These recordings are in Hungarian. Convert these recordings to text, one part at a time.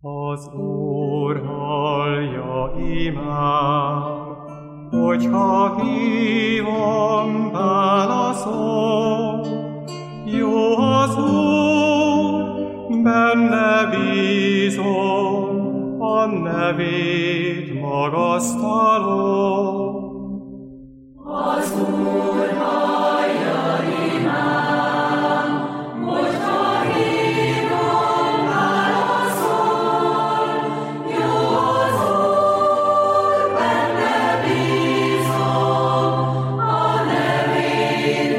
Az Úr hallja imám, hogyha hívom, válaszol. Jó az Úr, benne bízom, a nevét magasztalom. Az Úr hallja imám, hogyha hívom, válaszol. Jó az Úr, benne bízom, a nevét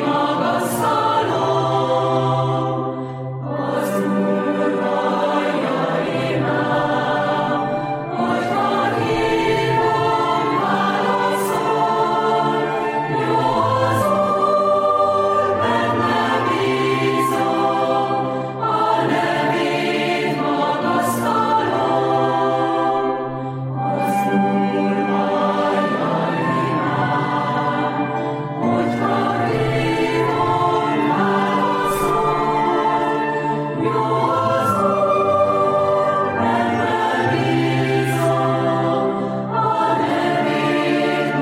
magasztalom. Az Úr hallja imám, hogyha hívom, válaszol. Jó az Úr, benne bízom, a nevét magasztalom. Az Úr hallja imám, hogyha hívom, válaszol. Jó az Úr, benne bízom, a nevét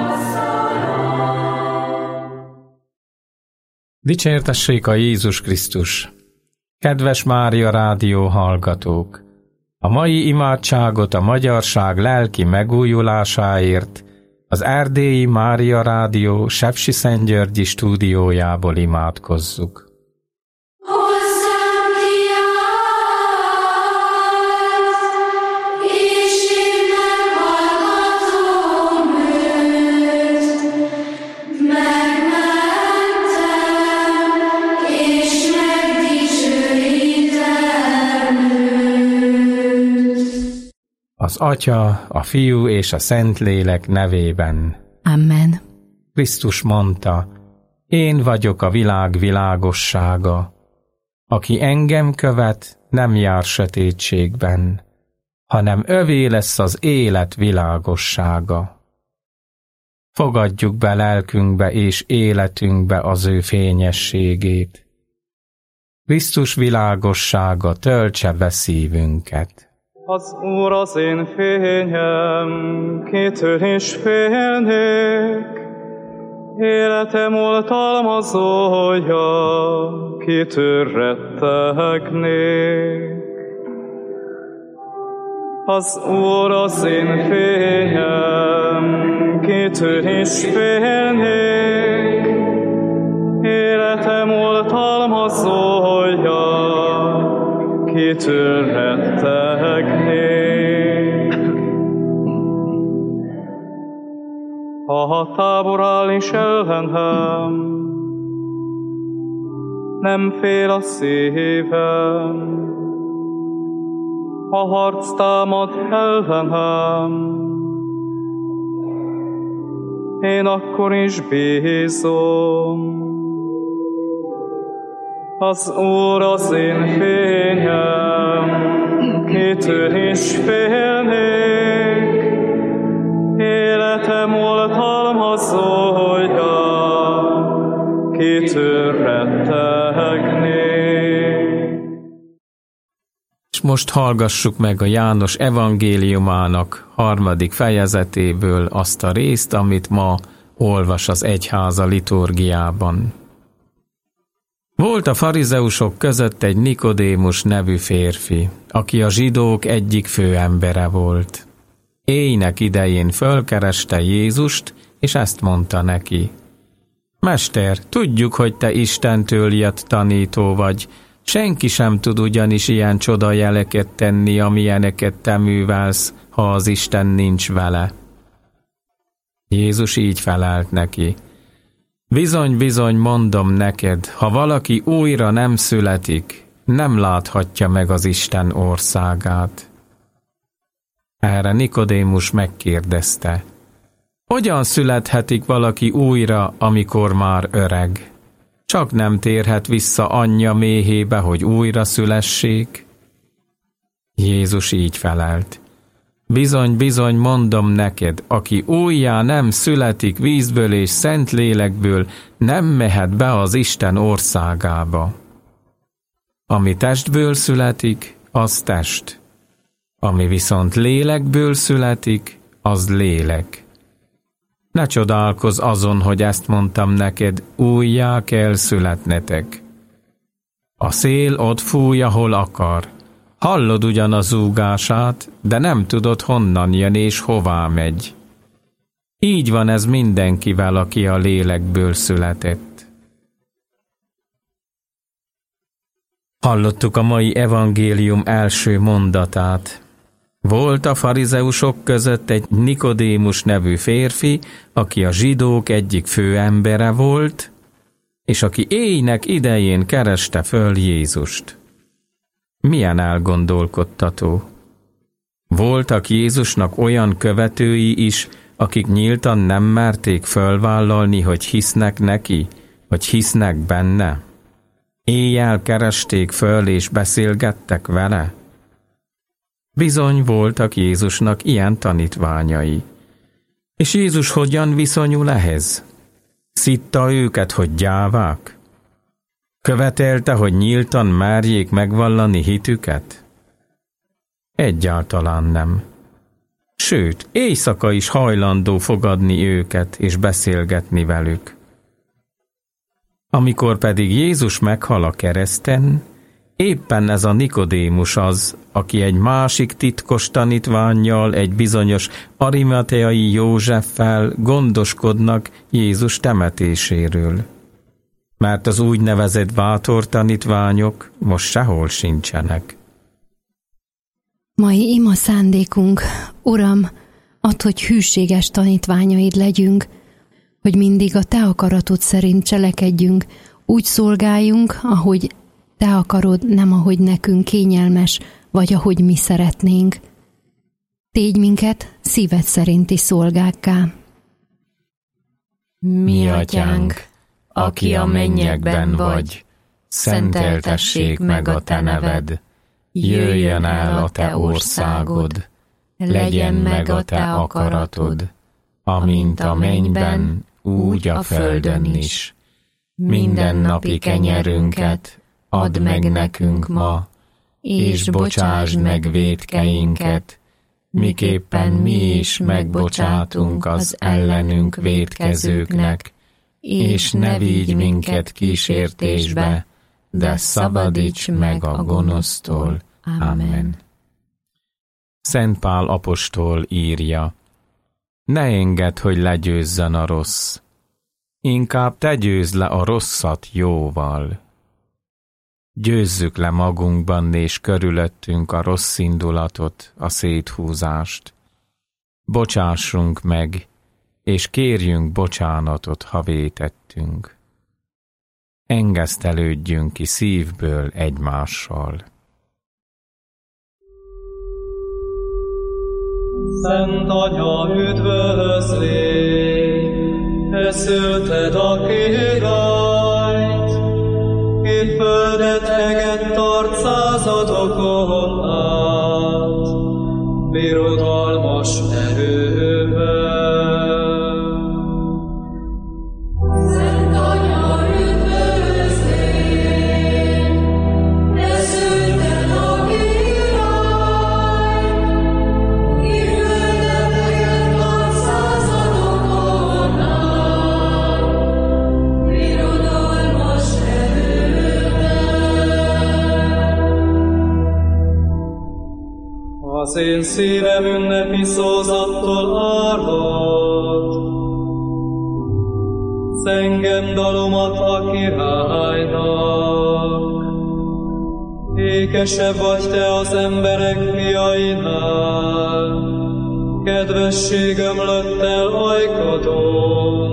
magasztalom. Dicsértessék a Jézus Krisztus! Kedves Mária Rádió hallgatók! A mai imádságot a magyarság lelki megújulásáért az Erdélyi Mária Rádió Sepsiszentgyörgyi stúdiójából imádkozzuk. Hozzám kiállt, és én meghallgatom őt. Megmentem, és megdicsőítem őt. Az Atya, a Fiú és a Szentlélek nevében. Amen. Krisztus mondta, én vagyok a világ világossága. Aki engem követ, nem jár sötétségben, hanem övé lesz az élet világossága. Fogadjuk be lelkünkbe és életünkbe az ő fényességét. Krisztus világossága töltse be szívünket. Az Úr az én fényem, kitől is félnék. Életem oltalmazója, kitől rettegnék. Az Úr az én fényem, kitől is félnék. Életem oltalmazója, kitől rettegnék. Ha tábor áll is ellenem, nem fél a szívem. Ha harc támad ellenem, én akkor is bízom. Az Úr az én fényem, kitől is félnék. Életem oltalmazója, kitől rettegnék. És most hallgassuk meg a János evangéliumának 3. fejezetéből azt a részt, amit ma olvas az egyháza liturgiában. Volt a farizeusok között egy Nikodémus nevű férfi, aki a zsidók egyik főembere volt. Éjnek idején fölkereste Jézust, és ezt mondta neki: Mester, tudjuk, hogy te Istentől jött tanító vagy, senki sem tud ugyanis ilyen csodajeleket tenni, amilyeneket te művelsz, ha az Isten nincs vele. Jézus így felelt neki: Bizony, bizony, mondom neked, ha valaki újra nem születik, nem láthatja meg az Isten országát. Erre Nikodémus megkérdezte: Hogyan születhetik valaki újra, amikor már öreg? Csak nem térhet vissza anyja méhébe, hogy újra szülessék? Jézus így felelt: Bizony, bizony, mondom neked, aki újjá nem születik vízből és Szentlélekből, nem mehet be az Isten országába. Ami testből születik, az test, Ami viszont lélekből születik, az lélek. Ne csodálkozz azon, hogy ezt mondtam neked, újjá kell születnetek. A szél ott fúj, ahol akar. Hallod ugyan a zúgását, de nem tudod, honnan jön és hová megy. Így van ez mindenkivel, aki a lélekből született. Hallottuk a mai evangélium első mondatát. Volt a farizeusok között egy Nikodémus nevű férfi, aki a zsidók egyik főembere volt, és aki éjnek idején kereste föl Jézust. Milyen elgondolkodtató! Voltak Jézusnak olyan követői is, akik nyíltan nem merték fölvállalni, hogy hisznek neki, hogy hisznek benne. Éjjel keresték föl és beszélgettek vele. Bizony voltak Jézusnak ilyen tanítványai. És Jézus hogyan viszonyul ehhez? Szitta őket, hogy gyávák? Követelte, hogy nyíltan merjék megvallani hitüket? Egyáltalán nem. Sőt, éjszaka is hajlandó fogadni őket és beszélgetni velük. Amikor pedig Jézus meghal a kereszten, éppen ez a Nikodémus az, aki egy másik titkos tanítvánnyal, egy bizonyos arimateai Józseffel gondoskodnak Jézus temetéséről. Mert az úgynevezett bátor tanítványok most sehol sincsenek. Mai ima szándékunk, Uram, add, hogy hűséges tanítványaid legyünk, hogy mindig a Te akaratod szerint cselekedjünk, úgy szolgáljunk, ahogy Te akarod, nem ahogy nekünk kényelmes, vagy ahogy mi szeretnénk. Tégy minket szíved szerinti szolgákká. Mi atyánk, aki a mennyekben vagy, szenteltessék meg a Te neved, jöjjön el a Te országod, legyen meg a Te akaratod, amint a mennyben, úgy a földön is. Mindennapi kenyerünket add meg nekünk ma, és bocsásd meg vétkeinket, miképpen mi is megbocsátunk az ellenünk vétkezőknek, és ne vigy minket kísértésbe, de szabadíts meg a gonosztól. Amen. Szent Pál apostol írja: ne engedd, hogy legyőzzön a rossz, inkább te győzd le a rosszat jóval. Győzzük le magunkban és körülöttünk a rossz indulatot, a széthúzást. Bocsássunk meg, és kérjünk bocsánatot, ha vétettünk. Engesztelődjünk ki szívből egymással. Szent Anya, üdvözlégy, te szülted a királyt, itt földet hegett arcázadokon át, birodalmas erővel. Szent Anya, üdvözlégy, te szülted a királyt, ki földet hegett arcázadokon át, birodalmas Az én szívem ünnepi szózattól árvad, zengem dalomat a királynak. Ékesebb vagy te az emberek fiainál, kedvesség ömlött el ajkadon.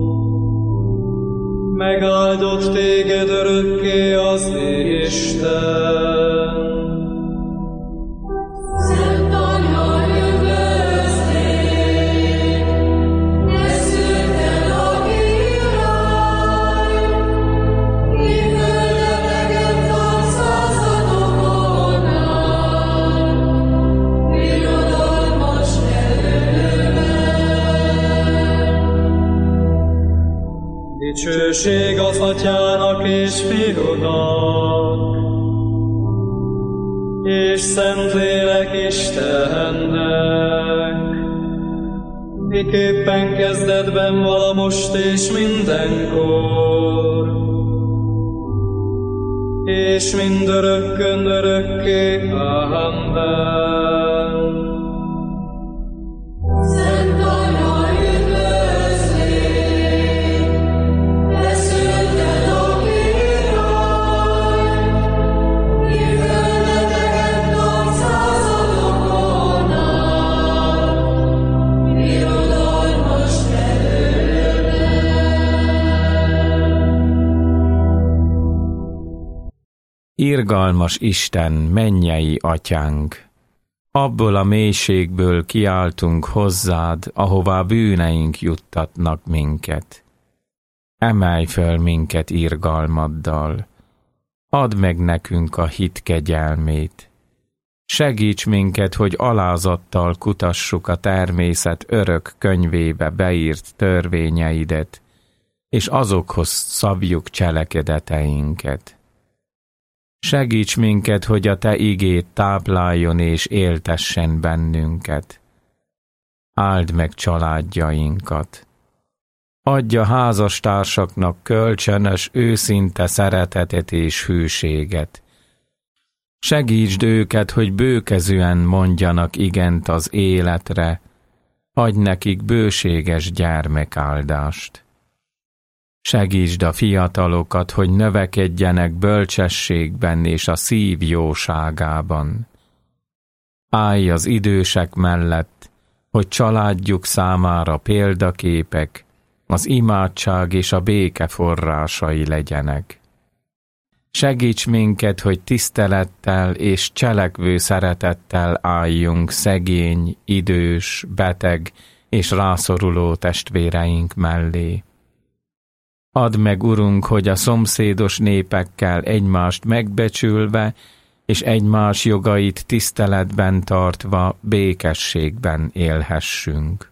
Megáldott téged örökké az Isten. Szent Anya, üdvözlégy, te szülted a királyt, ki földet hegett arcázadokon át, birodalmas erővel. Dicsőség az Atyának és Fiúnak, és Szentlélek Istennek, miképpen kezdetben vala most és mindenkor, és mindörökkön örökké. Amen. Szent Anya, üdvözlégy, beszélted a király, mi földeteket napszázadokon át, birodalmas Irgalmas Isten, mennyei Atyánk! Abból a mélységből kiáltunk hozzád, ahová bűneink juttatnak minket. Emelj föl minket irgalmaddal, add meg nekünk a hit kegyelmét. Segíts minket, hogy alázattal kutassuk a természet örök könyvébe beírt törvényeidet, és azokhoz szabjuk cselekedeteinket. Segíts minket, hogy a te igéd tápláljon és éltessen bennünket. Áld meg családjainkat. Adj a házastársaknak kölcsönös, őszinte szeretetet és hűséget. Segítsd őket, hogy bőkezűen mondjanak igent az életre, adj nekik bőséges gyermekáldást. Segítsd a fiatalokat, hogy növekedjenek bölcsességben és a szív jóságában. Állj az idősek mellett, hogy családjuk számára példaképek, az imádság és a béke forrásai legyenek. Segíts minket, hogy tisztelettel és cselekvő szeretettel álljunk szegény, idős, beteg és rászoruló testvéreink mellé. Add meg, Urunk, hogy a szomszédos népekkel egymást megbecsülve és egymás jogait tiszteletben tartva békességben élhessünk.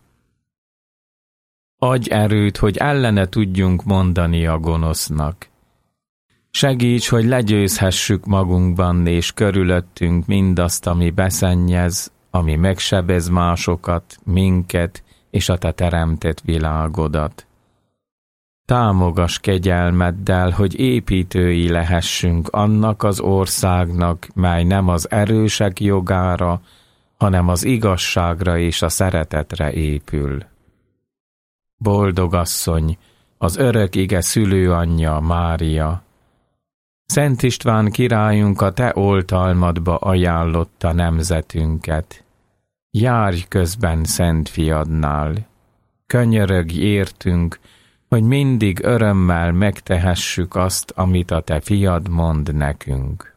Adj erőt, hogy ellene tudjunk mondani a gonosznak. Segíts, hogy legyőzhessük magunkban és körülöttünk mindazt, ami beszennyez, ami megsebez másokat, minket és a te teremtett világodat. Támogass kegyelmeddel, hogy építői lehessünk annak az országnak, mely nem az erősek jogára, hanem az igazságra és a szeretetre épül. Boldog asszony, az örök ige szülőanyja Mária! Szent István királyunk a te oltalmadba ajánlotta nemzetünket. Járj közben Szent Fiadnál! Könyörögj értünk, hogy mindig örömmel megtehessük azt, amit a te fiad mond nekünk.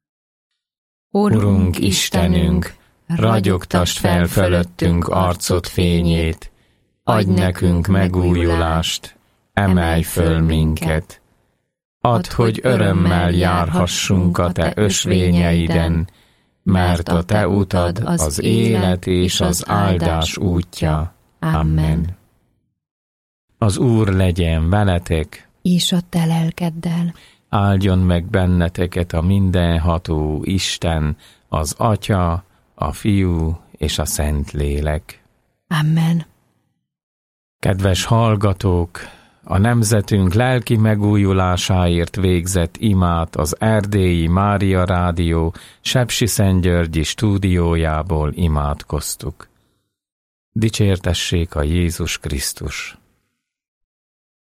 Urunk Istenünk, ragyogtasd fel fölöttünk arcod fényét, adj nekünk megújulást, emelj föl minket. Add, hogy örömmel járhassunk a te ösvényeiden, mert a te utad az élet és az áldás útja. Amen. Az Úr legyen veletek, és a te lelkeddel. Áldjon meg benneteket a mindenható Isten, az Atya, a Fiú és a Szentlélek. Amen. Kedves hallgatók, a nemzetünk lelki megújulásáért végzett imát az Erdélyi Mária Rádió Sepsiszentgyörgyi stúdiójából imádkoztuk. Dicsértessék a Jézus Krisztus!